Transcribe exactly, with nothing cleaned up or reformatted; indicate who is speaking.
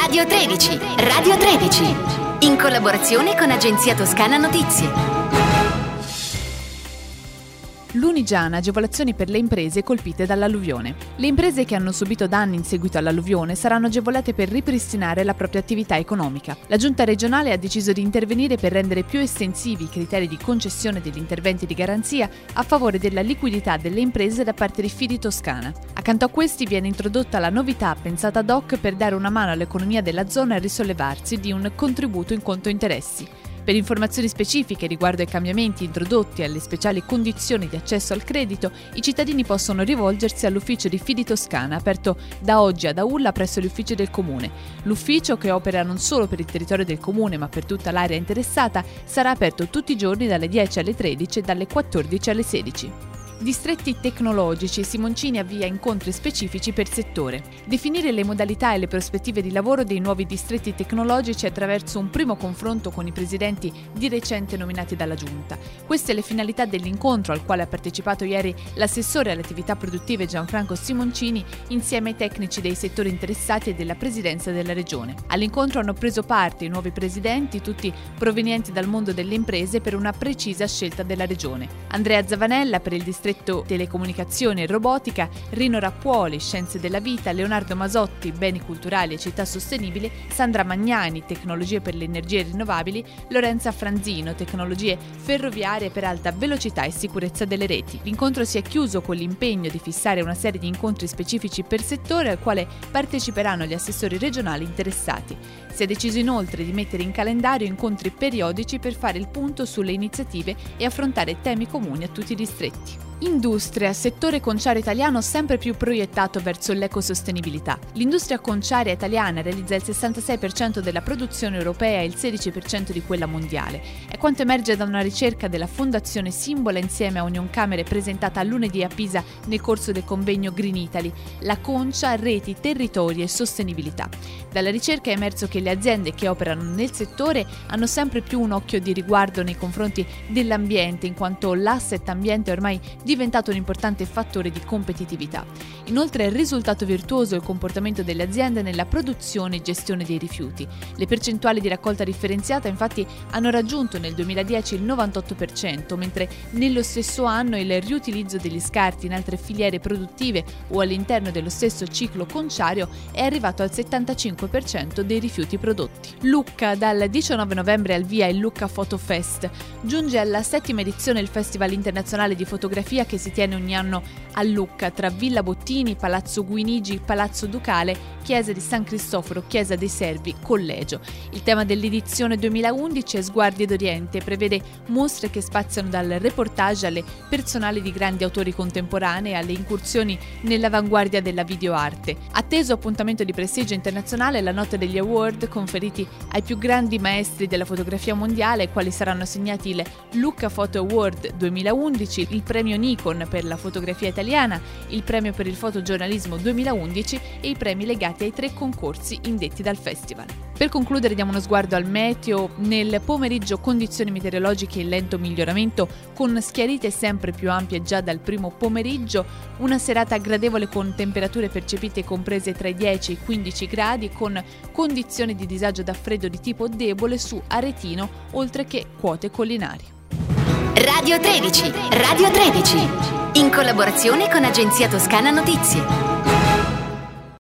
Speaker 1: Radio tredici, Radio tredici, in collaborazione con Agenzia Toscana Notizie.
Speaker 2: Lunigiana, agevolazioni per le imprese colpite dall'alluvione. Le imprese che hanno subito danni in seguito all'alluvione saranno agevolate per ripristinare la propria attività economica. La Giunta regionale ha deciso di intervenire per rendere più estensivi i criteri di concessione degli interventi di garanzia a favore della liquidità delle imprese da parte di Fidi Toscana. Accanto a questi viene introdotta la novità pensata ad hoc per dare una mano all'economia della zona a risollevarsi di un contributo in conto interessi. Per informazioni specifiche riguardo ai cambiamenti introdotti e alle speciali condizioni di accesso al credito, i cittadini possono rivolgersi all'ufficio di Fidi Toscana, aperto da oggi ad Aulla presso gli uffici del Comune. L'ufficio, che opera non solo per il territorio del Comune ma per tutta l'area interessata, sarà aperto tutti i giorni dalle dieci alle tredici e dalle quattordici alle sedici. Distretti tecnologici, Simoncini avvia incontri specifici per settore. Definire le modalità e le prospettive di lavoro dei nuovi distretti tecnologici attraverso un primo confronto con i presidenti di recente nominati dalla Giunta. Queste le finalità dell'incontro al quale ha partecipato ieri l'assessore alle attività produttive Gianfranco Simoncini insieme ai tecnici dei settori interessati e della presidenza della regione. All'incontro hanno preso parte i nuovi presidenti, tutti provenienti dal mondo delle imprese, per una precisa scelta della regione. Andrea Zavanella per il distretto telecomunicazioni e robotica, Rino Rappuoli, scienze della vita, Leonardo Masotti, beni culturali e città sostenibili, Sandra Magnani, tecnologie per le energie rinnovabili, Lorenza Franzino, tecnologie ferroviarie per alta velocità e sicurezza delle reti. L'incontro si è chiuso con l'impegno di fissare una serie di incontri specifici per settore al quale parteciperanno gli assessori regionali interessati. Si è deciso inoltre di mettere in calendario incontri periodici per fare il punto sulle iniziative e affrontare temi comuni a tutti i distretti. Industria, settore conciario italiano sempre più proiettato verso l'ecosostenibilità. L'industria conciaria italiana realizza il sessantasei per cento della produzione europea e il sedici per cento di quella mondiale. È quanto emerge da una ricerca della Fondazione Simbola insieme a Unioncamere presentata lunedì a Pisa nel corso del convegno Green Italy, la concia, reti, territori e sostenibilità. Dalla ricerca è emerso che le aziende che operano nel settore hanno sempre più un occhio di riguardo nei confronti dell'ambiente, in quanto l'asset ambiente è ormai diventato un importante fattore di competitività. Inoltre è risultato virtuoso il comportamento delle aziende nella produzione e gestione dei rifiuti. Le percentuali di raccolta differenziata infatti hanno raggiunto nel duemiladieci il novantotto per cento, mentre nello stesso anno il riutilizzo degli scarti in altre filiere produttive o all'interno dello stesso ciclo conciario è arrivato al settantacinque per cento dei rifiuti prodotti. Lucca, dal diciannove novembre al via il Lucca Photo Fest. Giunge alla settima edizione il Festival internazionale di fotografia che si tiene ogni anno a Lucca, tra Villa Bottini, Palazzo Guinigi, Palazzo Ducale, Chiesa di San Cristoforo, Chiesa dei Servi, Collegio. Il tema dell'edizione duemilaundici è Sguardi d'Oriente e prevede mostre che spaziano dal reportage alle personali di grandi autori contemporanei alle incursioni nell'avanguardia della videoarte. Atteso appuntamento di prestigio internazionale, la notte degli award conferiti ai più grandi maestri della fotografia mondiale, ai quali saranno assegnati il Lucca Photo Award duemilaundici, il premio Nikon per la fotografia italiana, il premio per il fotogiornalismo duemilaundici e i premi legati ai tre concorsi indetti dal festival. Per concludere diamo uno sguardo al meteo. Nel pomeriggio condizioni meteorologiche in lento miglioramento con schiarite sempre più ampie già dal primo pomeriggio, una serata gradevole con temperature percepite comprese tra i dieci e i quindici gradi con condizioni di disagio da freddo di tipo debole su Aretino oltre che quote collinari.
Speaker 1: Radio tredici, Radio tredici, in collaborazione con Agenzia Toscana Notizie.